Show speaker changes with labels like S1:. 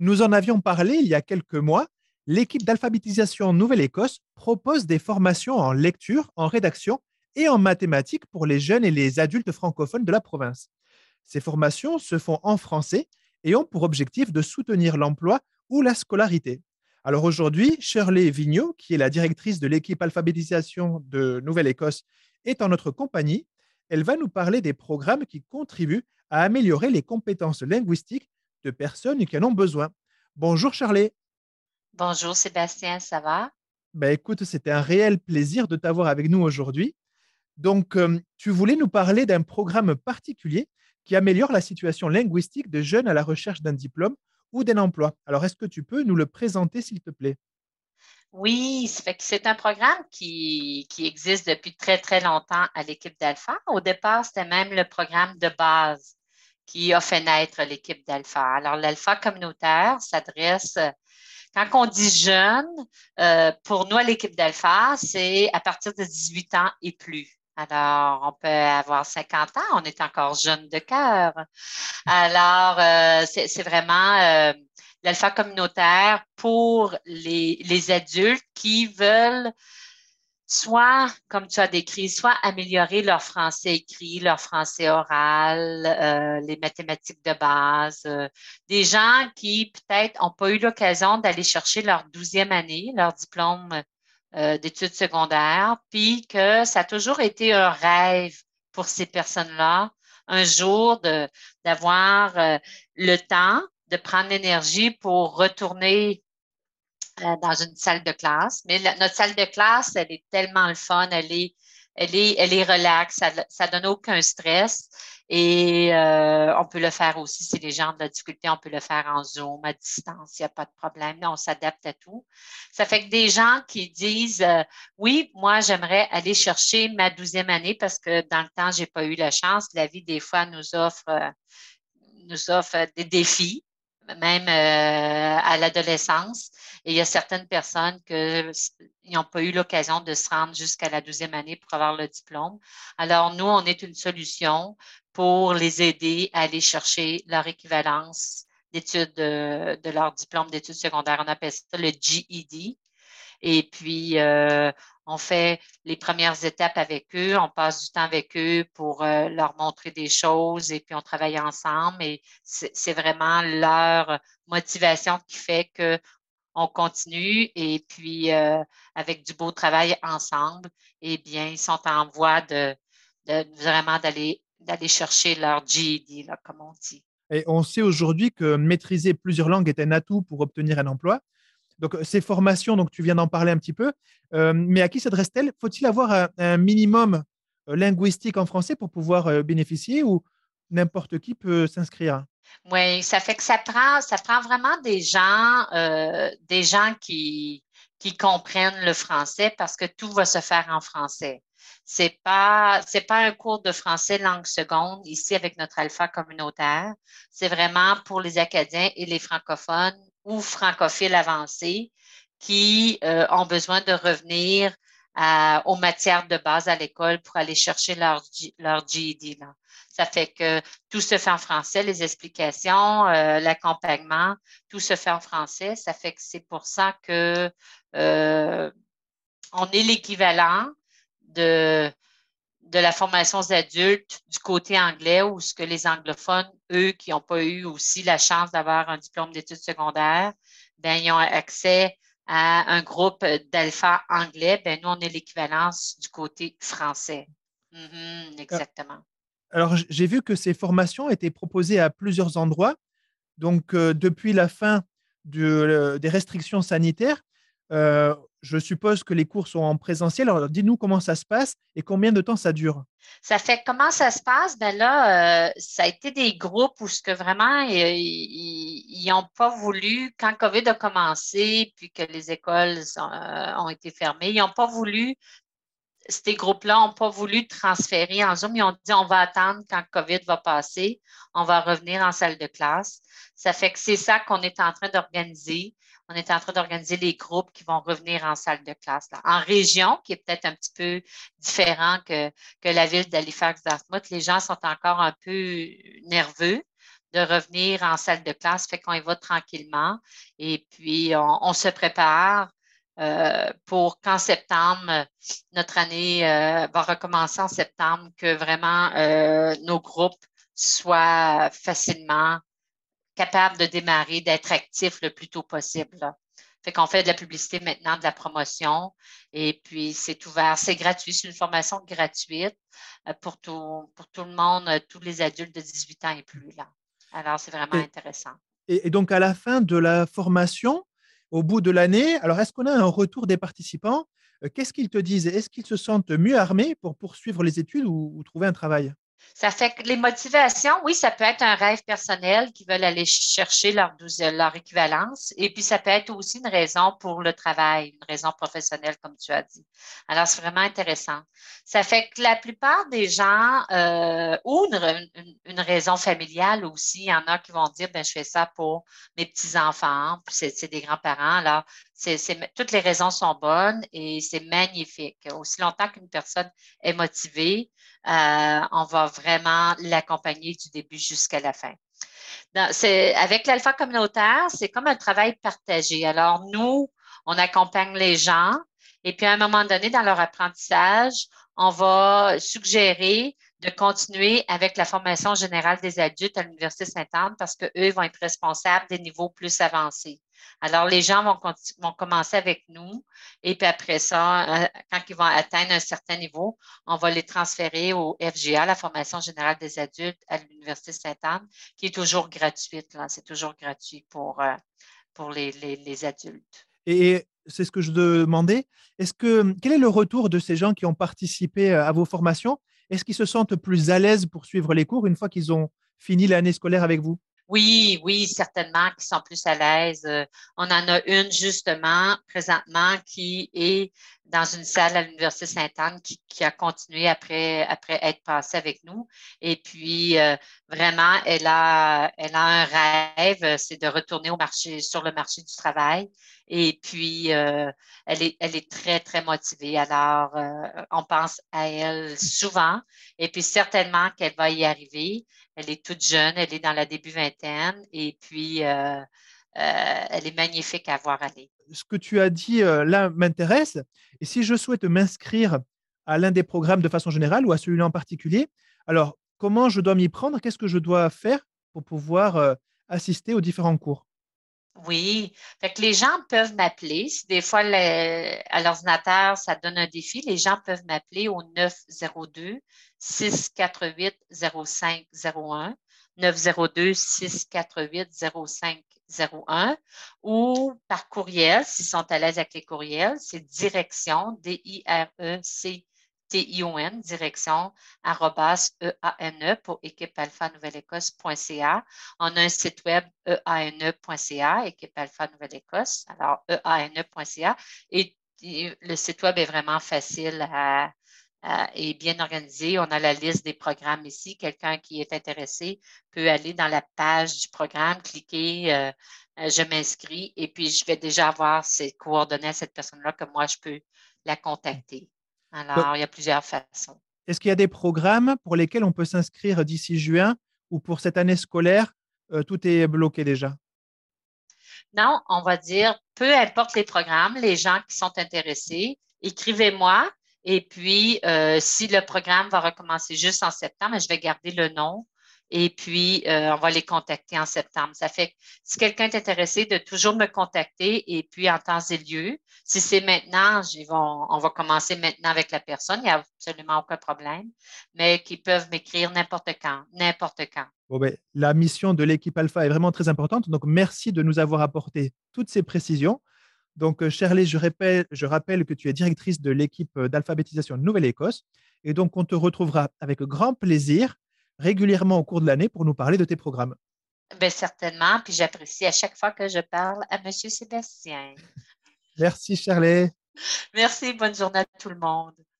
S1: Nous en avions parlé il y a quelques mois. L'équipe d'alphabétisation Nouvelle-Écosse propose des formations en lecture, en rédaction et en mathématiques pour les jeunes et les adultes francophones de la province. Ces formations se font en français et ont pour objectif de soutenir l'emploi ou la scolarité. Alors aujourd'hui, Shirley Vigneault, qui est la directrice de l'équipe alphabétisation de Nouvelle-Écosse, est en notre compagnie. Elle va nous parler des programmes qui contribuent à améliorer les compétences linguistiques de personnes qui en ont besoin. Bonjour Shirley.
S2: Bonjour Sébastien, ça va?
S1: Ben, écoute, c'était un réel plaisir de t'avoir avec nous aujourd'hui. Donc, tu voulais nous parler d'un programme particulier qui améliore la situation linguistique de jeunes à la recherche d'un diplôme ou d'un emploi. Alors, est-ce que tu peux nous le présenter, s'il te plaît?
S2: Oui, ça fait que c'est un programme qui existe depuis très, très longtemps à l'équipe d'Alpha. Au départ, c'était même le programme de base qui a fait naître l'équipe d'Alpha. Alors, l'Alpha communautaire s'adresse, quand on dit jeune, pour nous à l'équipe d'Alpha, c'est à partir de 18 ans et plus. Alors, on peut avoir 50 ans, on est encore jeune de cœur. Alors, c'est vraiment l'alpha communautaire pour les adultes qui veulent soit, comme tu as décrit, soit améliorer leur français écrit, leur français oral, les mathématiques de base. Des gens qui peut-être n'ont pas eu l'occasion d'aller chercher leur 12e année, leur diplôme d'études secondaires, puis que ça a toujours été un rêve pour ces personnes-là, un jour d'avoir le temps, de prendre l'énergie pour retourner dans une salle de classe. Mais notre salle de classe, elle est tellement le fun, elle est relaxe, ça donne aucun stress. Et on peut le faire aussi, si les gens ont de la difficulté, on peut le faire en Zoom, à distance, il n'y a pas de problème. On s'adapte à tout. Ça fait que des gens qui disent, oui, moi, j'aimerais aller chercher ma 12e année parce que dans le temps, j'ai pas eu la chance. La vie, des fois, nous offre des défis, même à l'adolescence. Et il y a certaines personnes qui n'ont pas eu l'occasion de se rendre jusqu'à la 12e année pour avoir le diplôme. Alors, nous, on est une solution pour les aider à aller chercher leur équivalence d'études de leur diplôme d'études secondaires. On appelle ça le GED. Et puis, on fait les premières étapes avec eux, on passe du temps avec eux pour leur montrer des choses et puis on travaille ensemble. Et c'est vraiment leur motivation qui fait qu'on continue et puis avec du beau travail ensemble, eh bien, ils sont en voie de vraiment d'aller chercher leur GED, là, comme on dit.
S1: Et on sait aujourd'hui que maîtriser plusieurs langues est un atout pour obtenir un emploi. Donc, ces formations, donc tu viens d'en parler un petit peu, mais à qui s'adresse-t-elle? Faut-il avoir un minimum linguistique en français pour pouvoir bénéficier ou n'importe qui peut s'inscrire?
S2: Oui, ça fait que ça prend vraiment des gens qui comprennent le français parce que tout va se faire en français. C'est pas un cours de français langue seconde ici avec notre alpha communautaire. C'est vraiment pour les Acadiens et les francophones ou francophiles avancés qui ont besoin de revenir aux matières de base à l'école pour aller chercher leur GED, là. Ça fait que tout se fait en français, les explications, l'accompagnement, tout se fait en français. Ça fait que c'est pour ça que euh, on est l'équivalent de, de la formation aux adultes du côté anglais, où ce que les anglophones, eux, qui n'ont pas eu aussi la chance d'avoir un diplôme d'études secondaires, ben, ils ont accès à un groupe d'alpha anglais. Ben, nous, on est l'équivalence du côté français.
S1: Euh,
S2: Exactement.
S1: Alors, j'ai vu que ces formations étaient proposées à plusieurs endroits. Donc, depuis la fin des restrictions sanitaires, je suppose que les cours sont en présentiel. Alors, dis-nous comment ça se passe et combien de temps ça dure.
S2: Ça fait comment ça se passe? Ben là, ça a été des groupes où ce que vraiment ils n'ont pas voulu, quand COVID a commencé, puis que les écoles ont été fermées, ils n'ont pas voulu, ces groupes-là n'ont pas voulu transférer en Zoom. Ils ont dit on va attendre quand COVID va passer, on va revenir en salle de classe. Ça fait que c'est ça qu'on est en train d'organiser. On est en train d'organiser les groupes qui vont revenir en salle de classe, là. En région, qui est peut-être un petit peu différent que la ville d'Halifax-Dartmouth, les gens sont encore un peu nerveux. de revenir en salle de classe, fait qu'on y va tranquillement et puis on se prépare pour qu'en septembre, notre année va recommencer en septembre, que vraiment nos groupes soient facilement capables de démarrer, d'être actifs le plus tôt possible, là. Fait qu'on fait de la publicité maintenant, de la promotion, et puis c'est ouvert, c'est gratuit, c'est une formation gratuite pour tout le monde, tous les adultes de 18 ans et plus, là. Alors, c'est vraiment
S1: Et,
S2: intéressant.
S1: et donc, à la fin de la formation, au bout de l'année, alors est-ce qu'on a un retour des participants? Qu'est-ce qu'ils te disent? Est-ce qu'ils se sentent mieux armés pour poursuivre les études ou trouver un travail?
S2: Ça fait que les motivations, oui, ça peut être un rêve personnel qui veulent aller chercher leur équivalence. Et puis, ça peut être aussi une raison pour le travail, une raison professionnelle, comme tu as dit. Alors, c'est vraiment intéressant. Ça fait que la plupart des gens, ou une raison familiale aussi, il y en a qui vont dire, ben, je fais ça pour mes petits-enfants, puis c'est des grands-parents. Alors, toutes les raisons sont bonnes et c'est magnifique. Aussi longtemps qu'une personne est motivée, on va vraiment l'accompagner du début jusqu'à la fin. Avec l'alpha communautaire, c'est comme un travail partagé. Alors, nous, on accompagne les gens et puis à un moment donné, dans leur apprentissage, on va suggérer de continuer avec la formation générale des adultes à l'Université Sainte-Anne parce qu'eux vont être responsables des niveaux plus avancés. Alors, les gens vont commencer avec nous et puis après ça, quand ils vont atteindre un certain niveau, on va les transférer au FGA, la formation générale des adultes à l'Université Sainte-Anne, qui est toujours gratuite, là. C'est toujours gratuit pour les adultes.
S1: Et c'est ce que je demandais. Quel est le retour de ces gens qui ont participé à vos formations? Est-ce qu'ils se sentent plus à l'aise pour suivre les cours une fois qu'ils ont fini l'année scolaire avec vous?
S2: Oui, oui, certainement, qui sont plus à l'aise. On en a une justement présentement qui est dans une salle à l'Université Sainte-Anne qui a continué après être passée avec nous. Et puis, vraiment, elle a un rêve, c'est de retourner sur le marché du travail. Et puis, elle est très, très motivée. Alors, on pense à elle souvent. Et puis, certainement qu'elle va y arriver. Elle est toute jeune, elle est dans la début vingtaine et puis elle est magnifique à voir aller.
S1: Ce que tu as dit là m'intéresse. Et si je souhaite m'inscrire à l'un des programmes de façon générale ou à celui-là en particulier, alors comment je dois m'y prendre? Qu'est-ce que je dois faire pour pouvoir assister aux différents cours?
S2: Oui, fait que les gens peuvent m'appeler. Si des fois à l'ordinateur, ça donne un défi, les gens peuvent m'appeler au 902-648-0501, 902-648-0501 ou par courriel, s'ils sont à l'aise avec les courriels, c'est direction, DIRECTION, direction, arrobas, EANE pour équipe alpha nouvelle-écosse.ca. On a un site web eane.ca, équipe Alpha Nouvelle-Écosse. Alors, eane.ca. Et le site web est vraiment facile et bien organisé. On a la liste des programmes ici. Quelqu'un qui est intéressé peut aller dans la page du programme, cliquer je m'inscris et puis je vais déjà avoir ses coordonnées à cette personne-là que moi, je peux la contacter.
S1: Donc,
S2: Alors, il y a plusieurs façons.
S1: est-ce qu'il y a des programmes pour lesquels on peut s'inscrire d'ici juin ou pour cette année scolaire, tout est bloqué déjà?
S2: Non, on va dire, peu importe les programmes, les gens qui sont intéressés, écrivez-moi. Et puis, si le programme va recommencer juste en septembre, je vais garder le nom. Et puis, on va les contacter en septembre. Ça fait que si quelqu'un est intéressé, de toujours me contacter et puis en temps et lieu. Si c'est maintenant, on va commencer maintenant avec la personne. Il n'y a absolument aucun problème. Mais qu'ils peuvent m'écrire n'importe quand, n'importe quand.
S1: Bon, ben, la mission de l'équipe Alpha est vraiment très importante. Donc, merci de nous avoir apporté toutes ces précisions. Donc, Shirley, je rappelle que tu es directrice de l'équipe d'alphabétisation de Nouvelle-Écosse. Et donc, on te retrouvera avec grand plaisir régulièrement au cours de l'année pour nous parler de tes programmes.
S2: Bien, certainement. Puis j'apprécie à chaque fois que je parle à M. Sébastien.
S1: Merci, Shirley.
S2: Merci. Bonne journée à tout le monde.